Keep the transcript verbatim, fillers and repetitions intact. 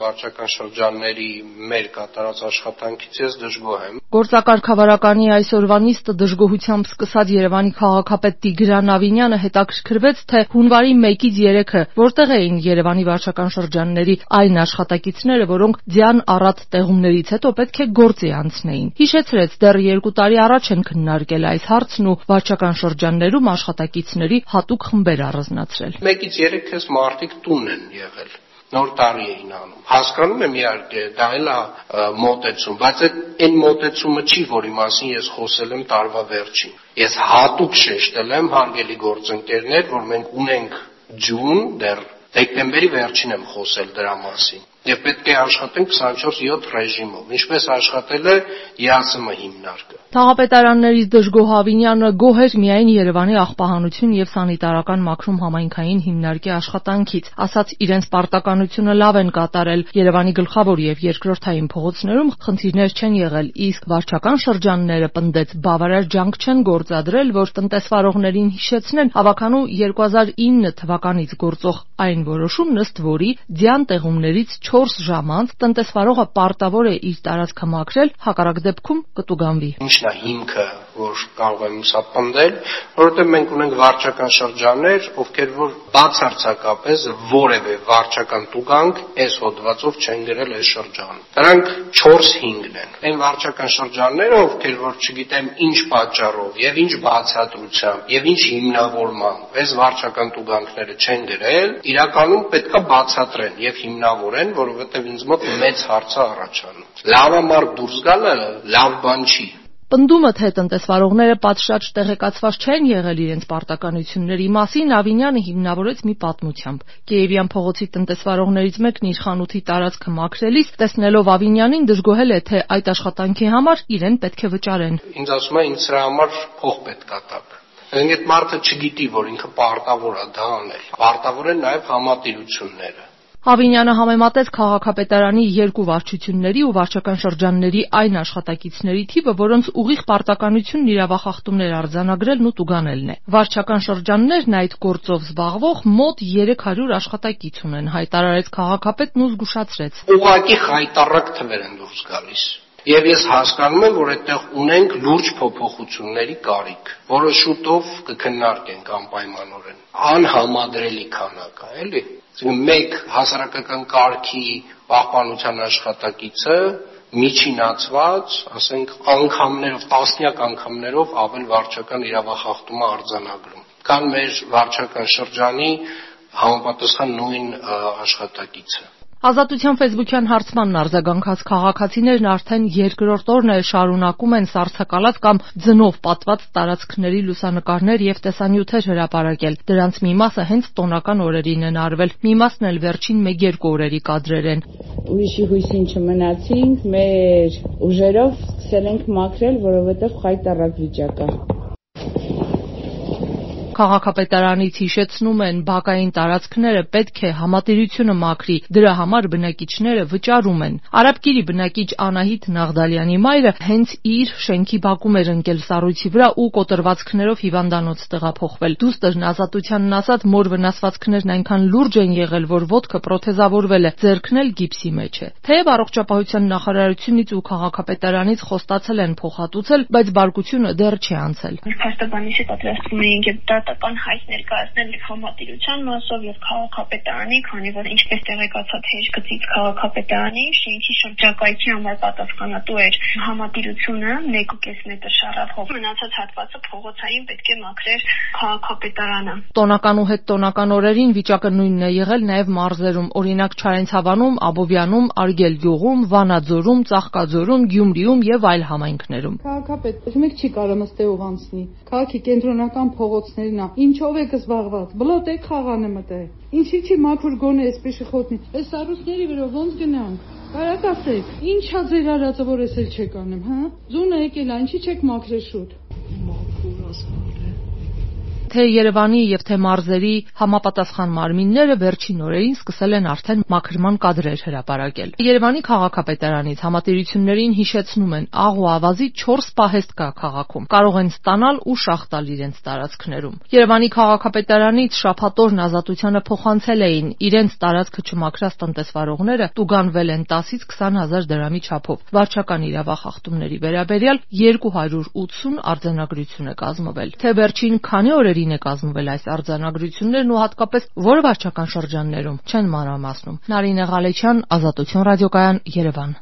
Վարչական շրջանների մեր կատարած աշխատանքից ես դժգոհ եմ։ Գործակարգավարականի այսօրվա նիստը դժգոհությամբ սկսած Երևանի քաղաքապետ Տիգրան Ավինյանը հետաքրքրվեց, թե հունվարի մեկից երեքը որտեղ էին Երևանի վարչական շրջանների այն աշխատակիցները, որոնք ձյան առատ տեղումներից հետո պետք է գործի անցնեին։ Հիշեցրեց, դեռ երկու տարի առաջ են քննարկել այս հարցն ու վարչական շրջաններում աշխատակիցների հատուկ խմբեր առանձնացրել։ Մեկից երեքս մարդիկ տուն են եղել։ Նոր տարի էին անում։ Հասկանում եմ իհարկե, դա էլ է մոտեցում, բայց այն մոտեցումը չի, որի մասին ես խոսել եմ տարվա վերջին։ Ես հատուկ շեշտել եմ, հարգելի գործընկերներ, որ մենք ունենք ջուն, դեռ դեկտեմբերի վերջին եմ խոսել դրա մասին։ Եվ պետք է աշխատենք քսանչորս յոթ ռեժիմով, ինչպես աշխատել է ԵԱՍՄ հիմնարկը։ Թաղապետարաններից դժգոհ Ավինյանը գոհ էր միայն Երևանի աղբահանություն եւ սանիտարական մաքրում համայնքային հիմնարկի աշխատանքից, ասաց իրենց պարտականությունը լավ են կատարել, Երևանի գլխավոր եւ երկրորդային փողոցներում խնդիրներ չեն եղել, իսկ վարչական շրջանները պնդեց բավարար ջանք չեն գործադրել, որ տնտեսվարողներին հիշեցնեն հավաքանու երկու հազար ինը թվականից գործող այն որոշումն, ըստ որի ձյան տեղումներից չորս ժամ անց տնտեսվարողը պարտավոր է իր տարածքը մաքրել, հակառակ դեպքում կտուգանվի։ Ինչն է հիմքը, որ կարող եմ սա պնդել, որովհետև մենք ունենք վարչական շրջաններ, ովքեր որ բացարձակապես որևէ վարչական տուգանք այս հոդվածով չեն գրել այս շրջանում։ Դրանք չորս-հինգն են։ Այն վարչական շրջանները, ովքեր որ չգիտեմ ինչ պատճառով եւ ինչ բացատրությամբ եւ ինչ հիմնավորմամբ այս վարչական տուգանքները չեն գրել, իրականում պետքա բացատրեն եւ հիմնավորեն, որովհետեւ ինձ մոտ մեծ հարց է առաջանում։ Լավամարդ դուրս գալը լավ բան չի։ Պնդումը, թե տնտեսվարողները պատշաճ տեղեկացված չեն եղել իրենց պարտականությունների մասին, Ավինյանը հիմնավորեց մի պատմությամբ։ Կիևյան փողոցի տնտեսվարողներից մեկն իր խանութի տարածքը մաքրելիս, տեսնելով Ավինյանին, դժգոհել է, թե այդ աշխատանքի համար իրեն պետք է վճարեն։ Ինձ ասում է, ինձ սրա համար փող պետք է տաք։ Այդ մարդը չգիտի, որ ինքը պարտավոր է դա անել։ Պարտավոր են նաև համատիրությունները։ Ավինյանը համեմատեց քաղաքապետարանի երկու վարչությունների ու վարչական շրջանների այն աշխատակիցների թիվը, որոնց ուղիղ պարտականությունն իրավախախտումներ արձանագրելն ու տուգանելն է։ Վարչական շրջաններն այդ գործով զբաղվող մոտ երեք հարյուր աշխատակից ունեն, հայտարարեց քաղաքապետն ու զգուշացրեց։ Ուղղակի խայտառակ թվեր են դուրս գալիս։ Եվ ես հասկանում եմ, որ այդտեղ ունենք լուրջ փոփոխությունների կարիք, որը շուտով կքննարկենք անպայմանորեն։ Անհամադրելի քանակ է, էլի։ Մեկ հասարակական կարգի պահպանության աշխատակիցը միջինացված, ասենք, անգամներով, տասնյակ անգամներով ավել վարչական իրավախախտում է արձանագրում, քան մեր վարչական շրջանի համապատասխան նույն աշխատակիցը։ Ազատության ֆեյսբուքյան հարցմանն արձագանքած քաղաքացիներն արդեն երկրորդ օրն է շարունակում են սառցակալած կամ ձնով պատված տարածքների լուսանկարներ եւ տեսանյութեր հրապարակել։ Դրանց մի մասը հենց տոնական օրերին են արվել, մի մասն էլ վերջին մեկ-երկու օրերի կադրեր են։ Ուրիշի հույսին չմնացինք, մեր ուժերով սկսել ենք մաքրել, որովհետեւ խայտառակ վիճակ է։ Քաղաքապետարանից հիշեցնում են, բակային տարածքները պետք է համատիրությունը մաքրի, դրա համար բնակիչները վճարում են։ Արաբկիրի բնակիչ Անահիտ Նաղդալյանի մայրը հենց իր շենքի բակում էր ընկել սառույցի վրա ու կոտրվածքներով հիվանդանոց տեղափոխվել։ Դուստրն Ազատությանն ասաց, մոր վնասվածքներն այնքան լուրջ են եղել, որ ոտքը պրոթեզավորվել է, ձեռքն էլ գիպսի մեջ է։ Թեև առողջապահության նախարարությունից ու քաղաքապետարանից խոստացել են փոխհատուցել, բայց բարկությունը դեռ չի անցել։ Փաստաբանիչի պատրաստում էինք եւ դատական հայտ ներկայացնել եւ համատիրության մասով եւ քաղաքապետարանի, քանի որ ինչպես տեղեկացած հեշտգծից քաղաքապետարանի շենքի շրջակայքի համար պատասխանատու էր համատիրությունը մեկ ու կես մետր շարախով։ Մնացած հատվածը փողոցային պետք է մաքրեր քաղաքապետարանը։ Տոնական ու հետտոնական օրերին վիճակը նույնն է եղել նաեւ մարզերում, օրինակ Չարենցավանում, Աբովյանում, Արգելգյուղում, Վանաձորում, Ծաղկաձորում, Գյումրիում եւ այլ համայնքներում։ Քաղաքապետ, մեկ չի կարող ըստեով անցնի։ Քաղաքի կենտրոնական փողոցներն է, ինչով եք զբաղված։ Բլոտ եք խաղանը մտել։ Ինչի՞ չի մաքուր գոնե այսպես խոտնի։ Այս առուստների վրա ոնց գնանք։ Կարակ ասեք, ինչա ձեր արածը, որ էս էլ չեք անում, հա։ Ձունը եկել է, ինչի՞ չեք մաքրել շուտ։ Մաքուր ասել։ թե Երևանի եւ թե մարզերի համապատասխան մարմինները վերջին օրերին սկսել են արդեն մաքրման կադրեր հրապարակել։ Երևանի քաղաքապետարանից համատիրություններին հիշեցնում են, աղ ու ավազի չորս պահեստ կա քաղաքում, կարող են ստանալ ու շահ տալ իրենց տարածքներում։ Երևանի քաղաքապետարանից շաբաթօրն Ազատությանը փոխանցել էին իրենց տարածքը չմաքրած տնտեսվարողները տուգանվել են տասից քսան հազար դրամի չափով։ Վարչական իրավախախտումների վերաբերյալ երկու հարյուր ութսուն արձանագրություն է կազմվել։ Թե վերջին քանի օրերին է կազմվել այս արձանագրություններն ու հատկապես որ վարչական շրջաններում չեն մանրամասնում։ Նարինե Ղալեչյան, Ազատություն ռադիոկայան, Երևան։